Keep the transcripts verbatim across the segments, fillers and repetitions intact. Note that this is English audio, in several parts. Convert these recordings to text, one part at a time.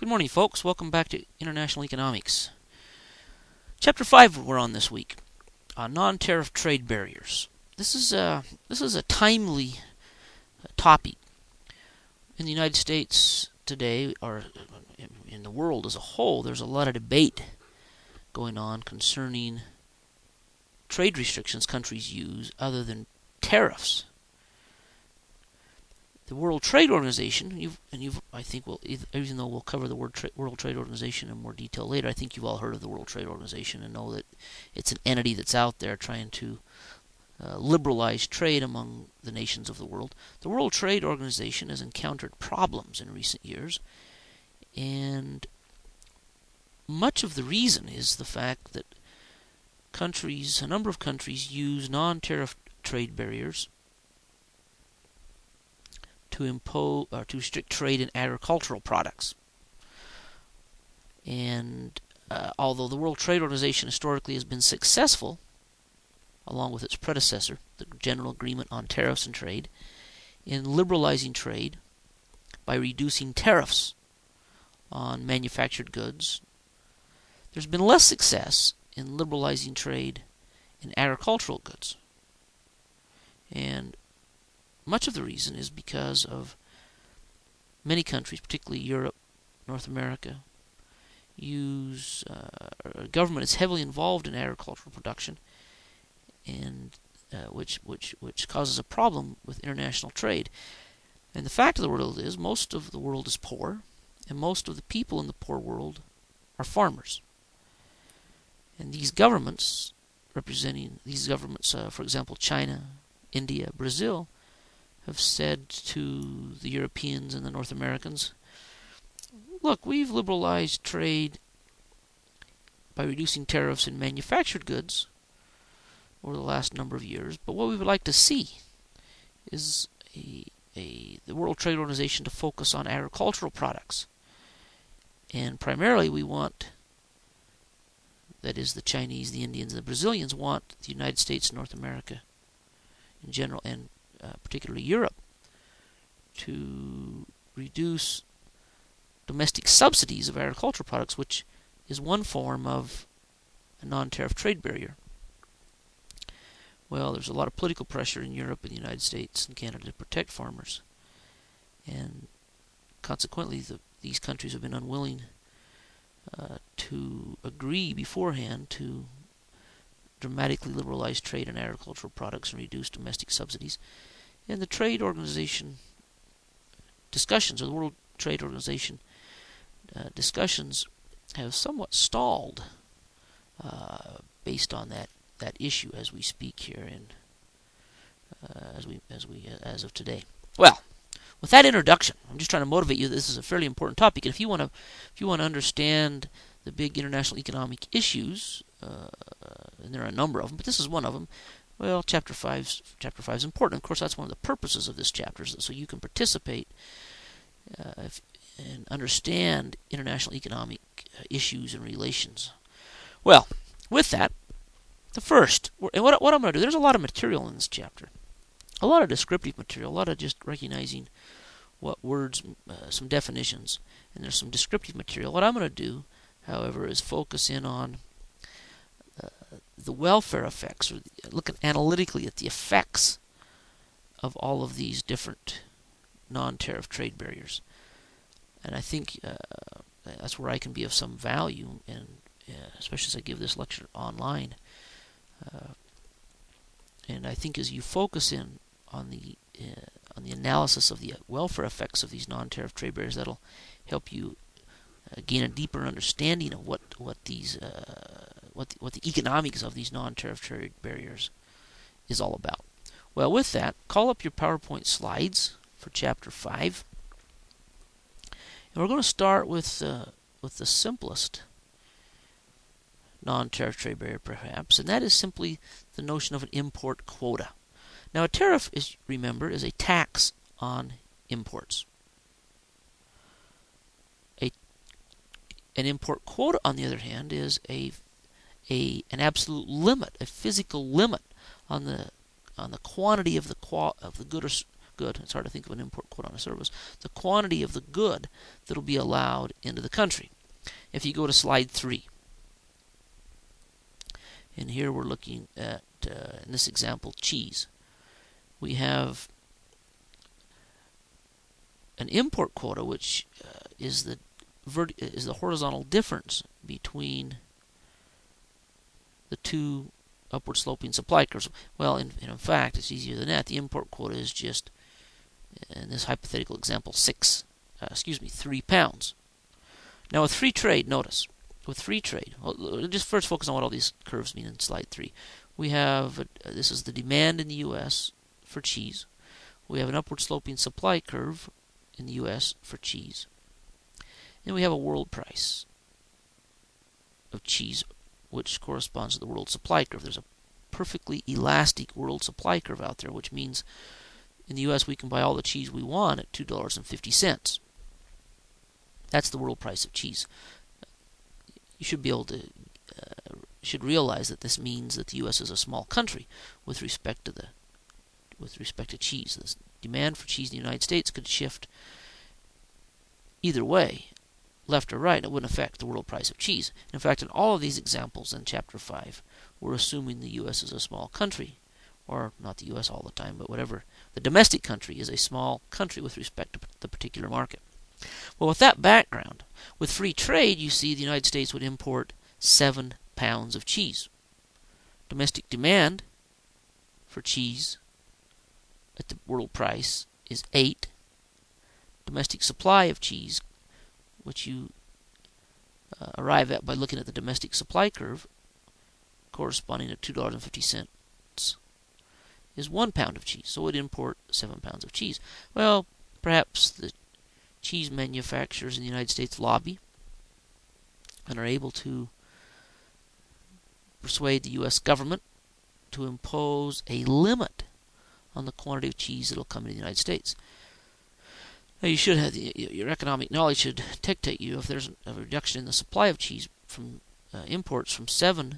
Good morning, folks. Welcome back to International Economics. Chapter five we're on this week, uh, non-tariff trade barriers. This is a, this is a timely topic. In the United States today, or in the world as a whole, there's a lot of debate going on concerning trade restrictions countries use other than tariffs. The World Trade Organization, you've, and you've, I think, we'll, even though we'll cover the World, Tra- World Trade Organization in more detail later, I think you've all heard of the World Trade Organization and know that it's an entity that's out there trying to uh, liberalize trade among the nations of the world. The World Trade Organization has encountered problems in recent years, and much of the reason is the fact that countries, a number of countries, use non-tariff trade barriers to impose or to restrict trade in agricultural products. And uh, although the World Trade Organization historically has been successful, along with its predecessor, the General Agreement on Tariffs and Trade, in liberalizing trade by reducing tariffs on manufactured goods, there's been less success in liberalizing trade in agricultural goods. And much of the reason is because of many countries, particularly Europe, North America, use uh, government is heavily involved in agricultural production, and uh, which which which causes a problem with international trade. And the fact of the world is, most of the world is poor, and most of the people in the poor world are farmers. And these governments, representing these governments, uh, for example, China, India, Brazil, have said to the Europeans and the North Americans, look, we've liberalized trade by reducing tariffs in manufactured goods over the last number of years, but what we would like to see is a, a the World Trade Organization to focus on agricultural products. And primarily we want, that is the Chinese, the Indians, and the Brazilians want the United States and North America in general, and Uh, particularly Europe, to reduce domestic subsidies of agricultural products, which is one form of a non-tariff trade barrier. Well, there's a lot of political pressure in Europe and the United States and Canada to protect farmers, and consequently the, these countries have been unwilling uh, to agree beforehand to dramatically liberalize trade in agricultural products and reduce domestic subsidies. And the Trade Organization discussions, or the World Trade Organization uh, discussions, have somewhat stalled uh, based on that, that issue as we speak here and uh, as we as we uh, as of today. Well, with that introduction, I'm just trying to motivate you that this is a fairly important topic. And if you want to if you want to understand the big international economic issues, uh, and there are a number of them, but this is one of them. Well, chapter five, chapter five is important. Of course, that's one of the purposes of this chapter, so you can participate uh, and understand international economic issues and relations. Well, with that, the first, and what, what I'm going to do, there's a lot of material in this chapter, a lot of descriptive material, a lot of just recognizing what words, uh, some definitions, and there's some descriptive material. What I'm going to do, however, is focus in on Uh, the welfare effects, or the, looking analytically at the effects of all of these different non-tariff trade barriers. And I think uh, that's where I can be of some value, and uh, especially as I give this lecture online. Uh, and I think as you focus in on the uh, on the analysis of the welfare effects of these non-tariff trade barriers, that'll help you uh, gain a deeper understanding of what what these uh, What the, what the economics of these non-tariff trade barriers is all about. Well, with that, call up your PowerPoint slides for Chapter five. And we're going to start with, uh, with the simplest non-tariff trade barrier, perhaps, and that is simply the notion of an import quota. Now, a tariff, is, remember, is a tax on imports. A, an import quota, on the other hand, is a A, an absolute limit, a physical limit on the on the quantity of the qua, of the good or good. It's hard to think of an import quota on a service. The quantity of the good that will be allowed into the country. If you go to slide three, and here we're looking at, uh, in this example, cheese. We have an import quota, which uh, is the vert is the horizontal difference between the two upward sloping supply curves. Well, in, in fact, it's easier than that. The import quota is just, in this hypothetical example, six, uh, excuse me, three pounds. Now with free trade, notice, with free trade, well, just first focus on what all these curves mean in slide three. We have, uh, this is the demand in the U S for cheese. We have an upward sloping supply curve in the U S for cheese. And we have a world price of cheese, which corresponds to the world supply curve. There's a perfectly elastic world supply curve out there, which means in the U S we can buy all the cheese we want at two dollars and fifty cents. That's the world price of cheese. You should be able to, uh, should realize that this means that the U S is a small country with respect to the, with respect to cheese. The demand for cheese in the United States could shift either way, left or right. It wouldn't affect the world price of cheese. In fact, in all of these examples in Chapter five, we're assuming the U S is a small country, or not the U S all the time, but whatever. The domestic country is a small country with respect to the particular market. Well, with that background, with free trade, you see the United States would import seven pounds of cheese. Domestic demand for cheese at the world price is eight. Domestic supply of cheese, which you uh, arrive at by looking at the domestic supply curve, corresponding to two dollars and fifty cents, is one pound of cheese. So it would import seven pounds of cheese. Well, perhaps the cheese manufacturers in the United States lobby and are able to persuade the U S government to impose a limit on the quantity of cheese that will come into the United States. Now, you should have the, your economic knowledge should dictate you if there's a reduction in the supply of cheese from uh, imports from seven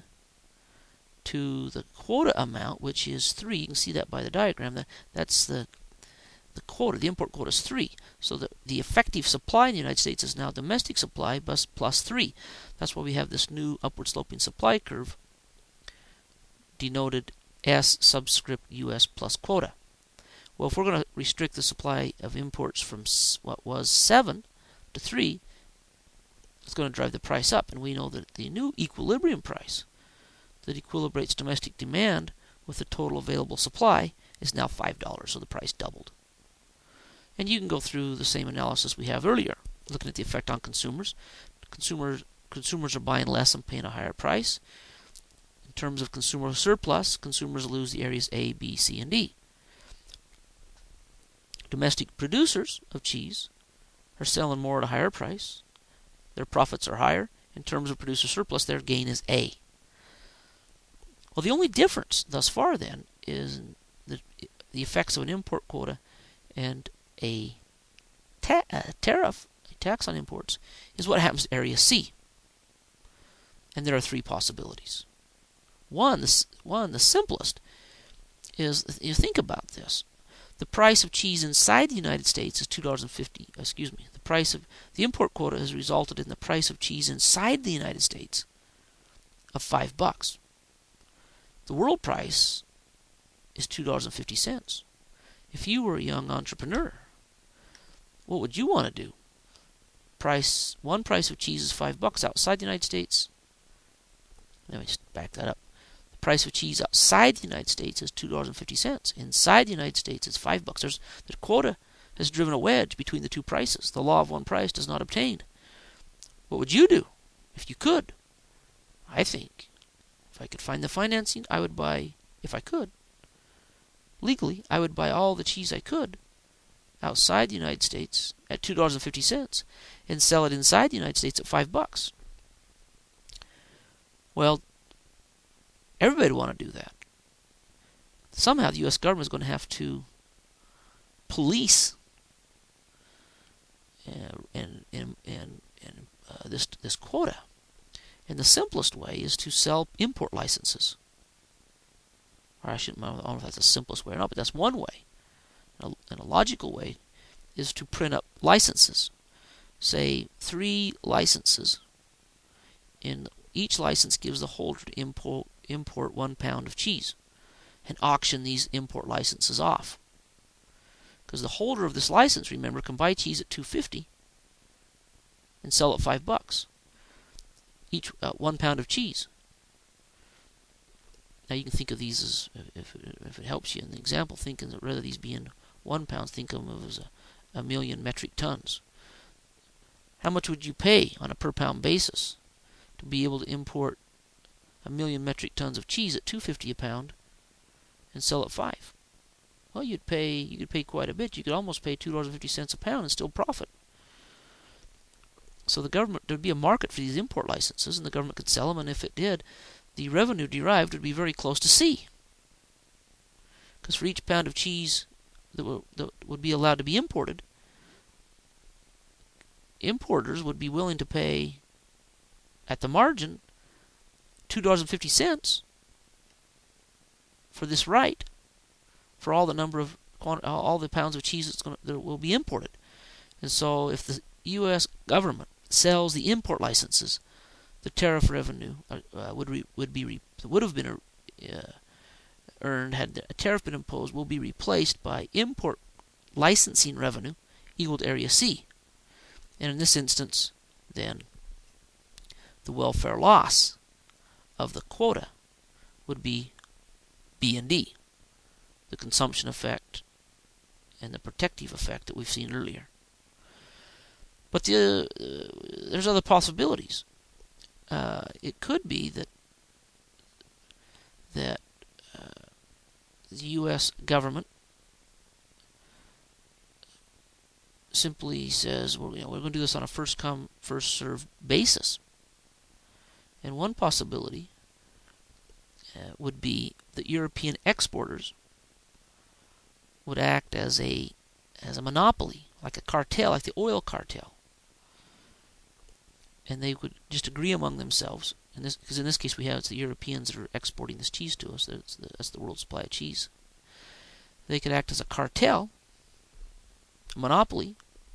to the quota amount, which is three. You can see that by the diagram. That that's the the quota. The import quota is three. So the the effective supply in the United States is now domestic supply plus plus three. That's why we have this new upward sloping supply curve denoted S subscript U S plus quota. Well, if we're going to restrict the supply of imports from what was seven to three, it's going to drive the price up. And we know that the new equilibrium price that equilibrates domestic demand with the total available supply is now five dollars, so the price doubled. And you can go through the same analysis we have earlier, looking at the effect on consumers. Consumers, consumers are buying less and paying a higher price. In terms of consumer surplus, consumers lose the areas A, B, C, and D. Domestic producers of cheese are selling more at a higher price. Their profits are higher. In terms of producer surplus, their gain is A. Well, the only difference thus far, then, is the, the effects of an import quota and a, ta a tariff, a tax on imports, is what happens to Area C. And there are three possibilities. One, the, one, the simplest, is, you think about this. The price of cheese inside the United States is two dollars and fifty. Excuse me. The price of the import quota has resulted in the price of cheese inside the United States of five bucks. The world price is two dollars and fifty cents. If you were a young entrepreneur, what would you want to do? Price one price of cheese is five bucks outside the United States. Let me just back that up. The price of cheese outside the United States is two dollars and fifty cents. Inside the United States, it's five bucks. There's, the quota has driven a wedge between the two prices. The law of one price does not obtain. What would you do if you could? I think if I could find the financing, I would buy, if I could, legally, I would buy all the cheese I could outside the United States at two dollars and fifty cents and sell it inside the United States at five bucks. Well, everybody would want to do that. Somehow the U S government is going to have to police uh, and and and, and uh, this this quota. And the simplest way is to sell import licenses. Or I shouldn't I don't know if that's the simplest way or not, but that's one way. Now, in a logical way, is to print up licenses. Say three licenses. In each license gives the holder to import, import one pound of cheese and auction these import licenses off. Because the holder of this license, remember, can buy cheese at two fifty and sell it five bucks. Each uh, one pound of cheese. Now you can think of these as, if, if it helps you in the example, think of rather these being one pound, think of them as a, a million metric tons. How much would you pay on a per pound basis to be able to import a million metric tons of cheese at two fifty a pound and sell it five? Well, you'd pay you could pay quite a bit. You could almost pay two dollars and fifty cents a pound and still profit. So the government, there'd be a market for these import licenses, and the government could sell them, and if it did, the revenue derived would be very close to C. Because for each pound of cheese that, w that would be allowed to be imported, importers would be willing to pay, at the margin, two dollars and fifty cents for this right, for all the number of all the pounds of cheese that's going to, that will be imported. And so if the U S government sells the import licenses, the tariff revenue uh, would re, would be re, would have been uh, earned had a tariff been imposed will be replaced by import licensing revenue equal to Area C. And in this instance, then the welfare loss of the quota would be B and D, the consumption effect and the protective effect that we've seen earlier. But the, uh, there's other possibilities. Uh, it could be that that uh, the U S government simply says, well, you know, we're going to do this on a first come, first served basis. And one possibility uh, would be that European exporters would act as a as a monopoly, like a cartel, like the oil cartel. And they would just agree among themselves, and this, because in this case we have it's the Europeans that are exporting this cheese to us. That's the, that's the world's supply of cheese. They could act as a cartel, a monopoly,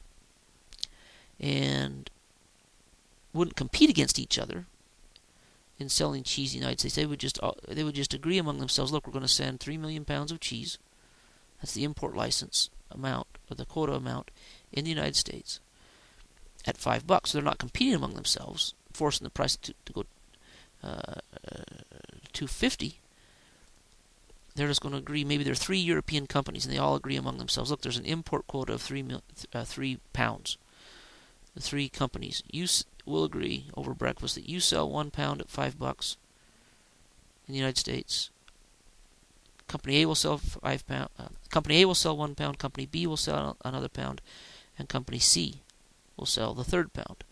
and wouldn't compete against each other in selling cheese in the United States. They would just they would just agree among themselves. Look, we're going to send three million pounds of cheese. That's the import license amount, or the quota amount, in the United States at five bucks. So they're not competing among themselves, forcing the price to, to go uh, uh, two fifty. They're just going to agree. Maybe there are three European companies, and they all agree among themselves. Look, there's an import quota of three mil, uh, three pounds. The three companies you s will agree over breakfast that you sell one pound at five bucks in the United States. Company A will sell five pound. Uh, company A will sell one pound. Company B will sell another pound, and Company C will sell the third pound.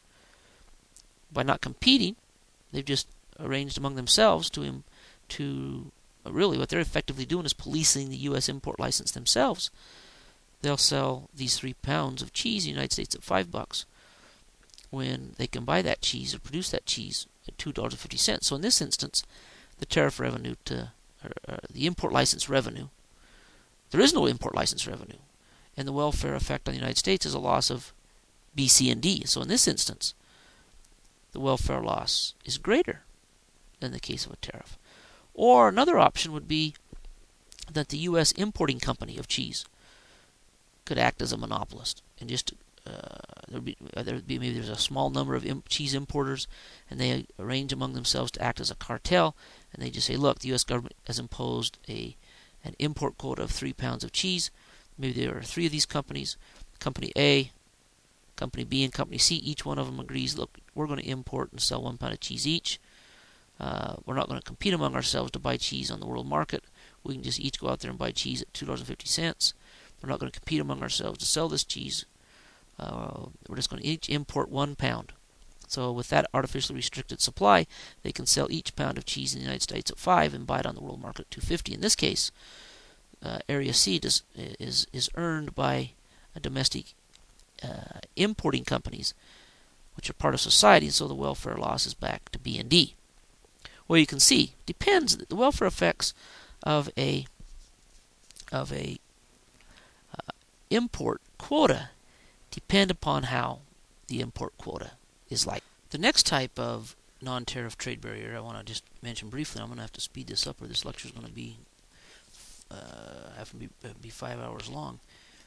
By not competing, they've just arranged among themselves to im to uh, really what they're effectively doing is policing the U S import license themselves. They'll sell these three pounds of cheese in the United States at five bucks, when they can buy that cheese or produce that cheese at two dollars and fifty cents. So in this instance, the tariff revenue to or, uh, the import license revenue, there is no import license revenue, and the welfare effect on the United States is a loss of B, C, and D. So in this instance, the welfare loss is greater than the case of a tariff. Or another option would be that the U S importing company of cheese could act as a monopolist and just uh, there'd be uh, there'd be maybe there's a small number of imp cheese importers, and they arrange among themselves to act as a cartel, and they just say, look, the U S government has imposed a an import quota of three pounds of cheese. Maybe there are three of these companies, Company A, Company B, and Company C. Each one of them agrees, look, we're going to import and sell one pound of cheese each. Uh, we're not going to compete among ourselves to buy cheese on the world market. We can just each go out there and buy cheese at two dollars and fifty cents. We're not going to compete among ourselves to sell this cheese. Uh, we're just going to each import one pound. So with that artificially restricted supply, they can sell each pound of cheese in the United States at five and buy it on the world market at two fifty. In this case, uh, Area C does, is is earned by a domestic uh, importing companies, which are part of society, and so the welfare loss is back to B and D. Well, you can see depends the welfare effects of a of a uh, import quota depend upon how the import quota is like. The next type of non-tariff trade barrier I want to just mention briefly. I'm going to have to speed this up, or this lecture is going to be uh, have to be, uh, be five hours long.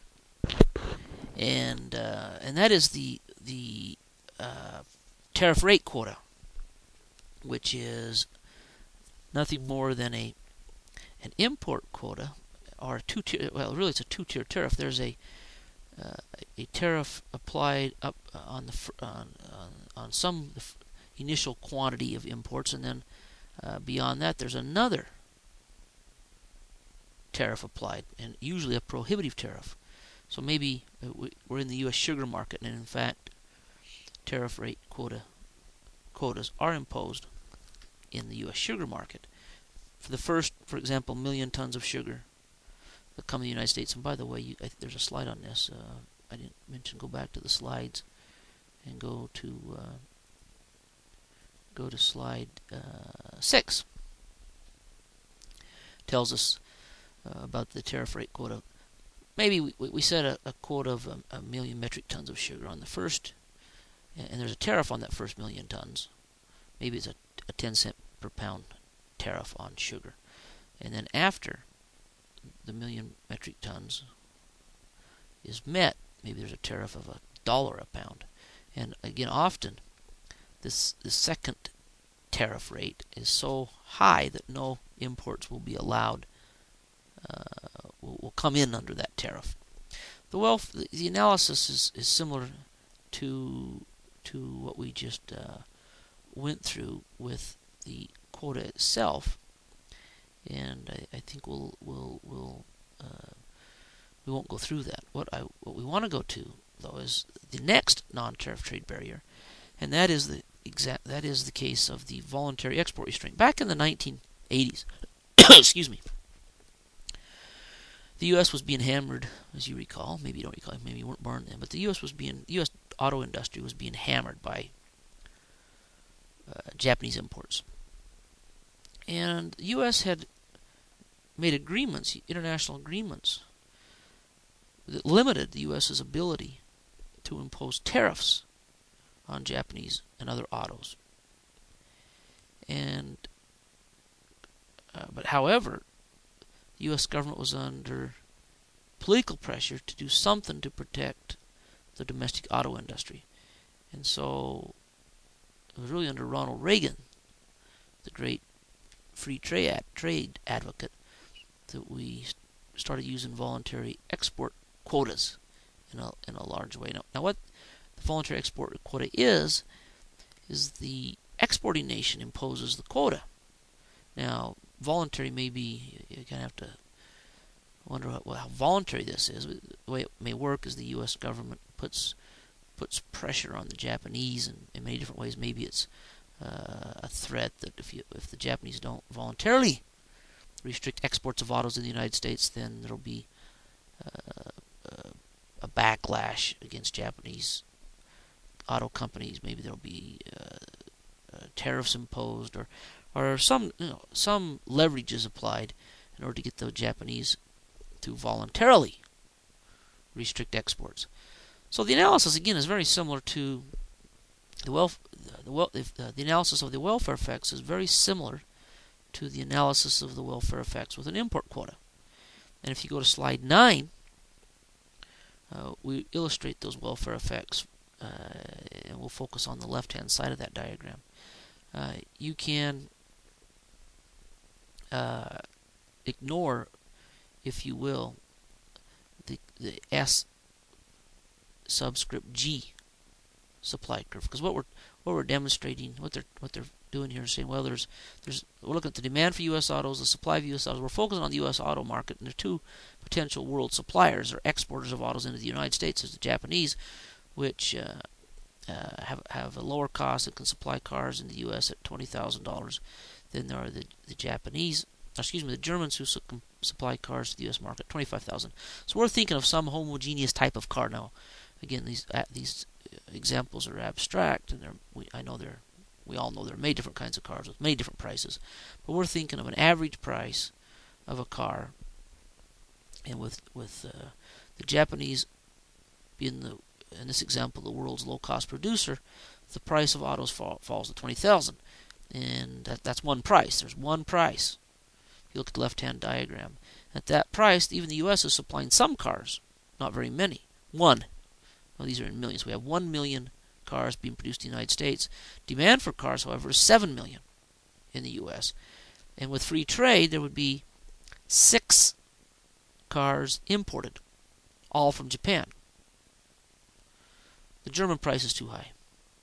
And uh, and that is the the uh, tariff rate quota, which is nothing more than a an import quota, or a two-tier. Well, really, it's a two-tier tariff. There's a uh, a tariff applied up on the on on, on some initial quantity of imports, and then uh, beyond that, there's another tariff applied, and usually a prohibitive tariff. So maybe we're in the U S sugar market, and in fact, tariff rate quota quotas are imposed in the U S sugar market. For the first, for example, million tons of sugar that come to the United States, and by the way, you, I, there's a slide on this. Uh, I didn't mention. Go back to the slides and go to uh, go to slide uh, six. Tells us uh, about the tariff rate quota. Maybe we, we set a, a quota of a, a million metric tons of sugar on the first, and there's a tariff on that first million tons. Maybe it's a, a ten cent per pound tariff on sugar. And then after the million metric tons is met, maybe there's a tariff of a dollar a pound. And again, often this the second tariff rate is so high that no imports will be allowed, uh, will, will come in under that tariff. The wealth, the, the analysis is, is similar to to what we just uh, went through with the quota itself, and I, I think we'll we'll we'll uh, we won't go through that. What I what we want to go to though is the next non-tariff trade barrier, and that is the exact that is the case of the voluntary export restraint. Back in the nineteen eighties, excuse me, the U S was being hammered, as you recall. Maybe you don't recall. Maybe you weren't born then, but the U S was being the U S auto industry was being hammered by uh, Japanese imports. And the U S had made agreements, international agreements, that limited the U S's ability to impose tariffs on Japanese and other autos. And uh, but however, the U S government was under political pressure to do something to protect the domestic auto industry. And so it was really under Ronald Reagan, the great free trade ad, trade advocate, that we started using voluntary export quotas in a in a large way. Now, now what the voluntary export quota is is the exporting nation imposes the quota. Now, voluntary may be, you kind of have to wonder how, well, how voluntary this is. The way it may work is the U S government puts puts pressure on the Japanese in, in many different ways. Maybe it's uh, a threat that if you if the Japanese don't voluntarily restrict exports of autos in the United States, then there'll be uh, uh, a backlash against Japanese auto companies. Maybe there'll be uh, uh, tariffs imposed, or or some you know, some leverage is applied in order to get the Japanese to voluntarily restrict exports. So the analysis again is very similar to the welf the wel uh, the analysis of the welfare effects is very similar to the analysis of the welfare effects with an import quota. And if you go to slide nine, uh, we illustrate those welfare effects, uh, and we'll focus on the left-hand side of that diagram. Uh, you can uh, ignore, if you will, the the S subscript G supply curve, because what we're what we're demonstrating, what they're what they're doing here is saying, well, there's there's we're looking at the demand for U S autos, the supply of U S autos. We're focusing on the U S auto market, and there are two potential world suppliers or exporters of autos into the United States. There's the Japanese, which uh, uh, have have a lower cost and can supply cars in the U S at twenty thousand dollars. Then there are the the Japanese, excuse me, the Germans who su supply cars to the U S market, twenty-five thousand dollars. So we're thinking of some homogeneous type of car now. Again, these uh, these examples are abstract, and they're we, I know they're we all know there are many different kinds of cars with many different prices, but we're thinking of an average price of a car, and with with uh, The Japanese, being the in this example the world's low-cost producer, the price of autos fall, falls to twenty thousand, and that, that's one price. There's one price. If you look at the left-hand diagram, at that price, even the U S is supplying some cars, not very many. One. Well, these are in millions. We have one million cars being produced in the United States. Demand for cars, however, is seven million in the U S. And with free trade, there would be six cars imported, all from Japan. The German price is too high.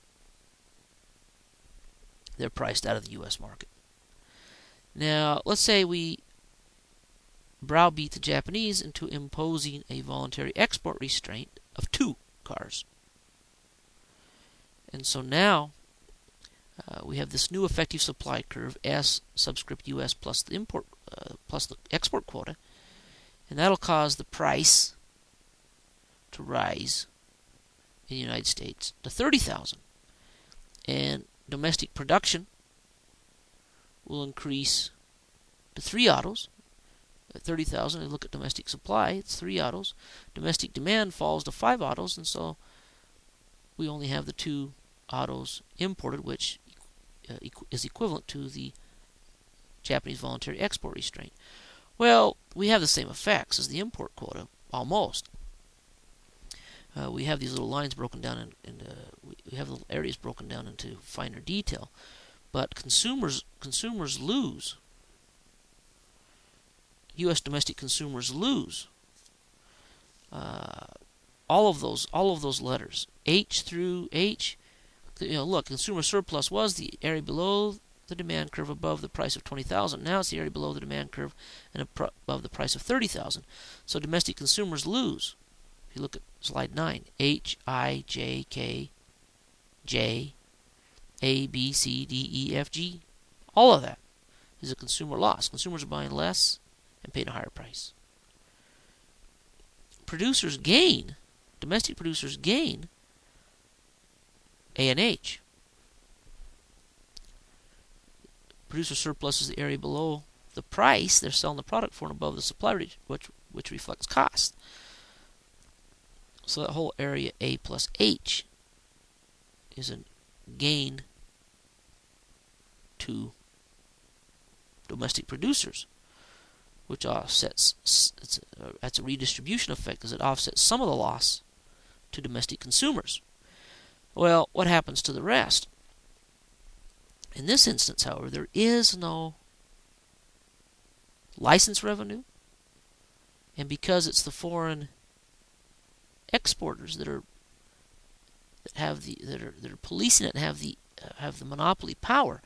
They're priced out of the U S market. Now, let's say we browbeat the Japanese into imposing a voluntary export restraint of two cars. And so now uh, we have this new effective supply curve, S subscript U S plus the import uh, plus the export quota, and that'll cause the price to rise in the United States to thirty thousand, and domestic production will increase to three autos. At thirty thousand, and look at domestic supply, it's three autos. Domestic demand falls to five autos, and so we only have the two autos imported, which uh, equ- is equivalent to the Japanese voluntary export restraint. Well, we have the same effects as the import quota, almost. Uh, we have these little lines broken down, in, in uh, we, we have little areas broken down into finer detail, but consumers consumers lose. U S domestic consumers lose uh, all of those all of those letters, H through H. You know, look, consumer surplus was the area below the demand curve above the price of twenty thousand. Now it's the area below the demand curve and above the price of thirty thousand. So domestic consumers lose. If you look at slide nine, H, I, J, K, J, A, B, C, D, E, F, G, all of that is a consumer loss. Consumers are buying less and paying a higher price. Producers gain, domestic producers gain A and H. Producer surplus is the area below the price they're selling the product for and above the supply rate, which, which reflects cost. So that whole area A plus H is a gain to domestic producers, which offsets, it's a, that's a redistribution effect because it offsets some of the loss to domestic consumers. Well, what happens to the rest? In this instance, however, there is no license revenue, and because it's the foreign exporters that are that have the that are that are policing it and have the uh, have the monopoly power,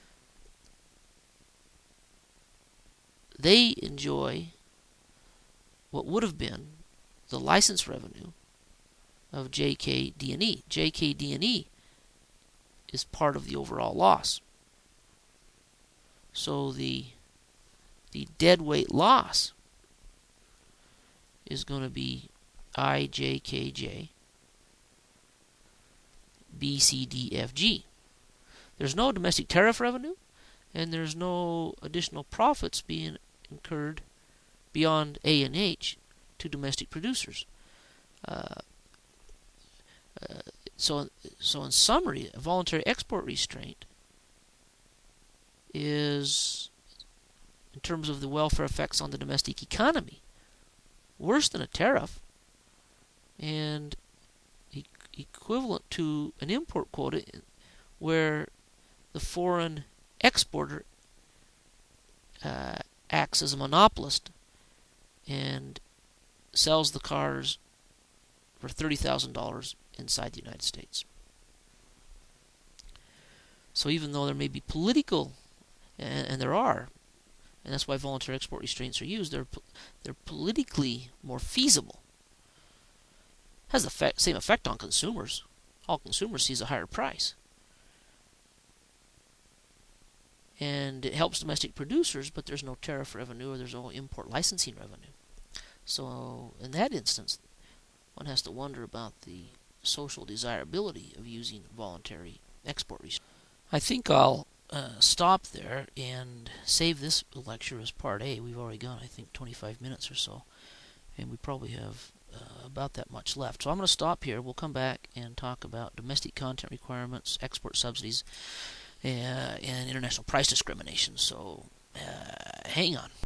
they enjoy what would have been the license revenue of J K D and E. J K D and E is part of the overall loss. So the the deadweight loss is going to be I, J, K, J, B, C, D, F, G. There's no domestic tariff revenue, and there's no additional profits being incurred beyond A and H to domestic producers. Uh, uh, so, so in summary, a voluntary export restraint is, in terms of the welfare effects on the domestic economy, worse than a tariff, and e- equivalent to an import quota where the foreign exporter uh, acts as a monopolist and sells the cars for thirty thousand dollars inside the United States. So even though there may be political, and, and there are, and that's why voluntary export restraints are used, they're they're politically more feasible. Has the effect, same effect on consumers. All consumers sees a higher price. And it helps domestic producers, but there's no tariff revenue or there's no import licensing revenue. So in that instance, one has to wonder about the social desirability of using voluntary export restraints. I think I'll uh, stop there and save this lecture as part A. We've already gone, I think, twenty-five minutes or so, and we probably have uh, about that much left. So I'm going to stop here. We'll come back and talk about domestic content requirements, export subsidies, uh, and international price discrimination. So uh, hang on.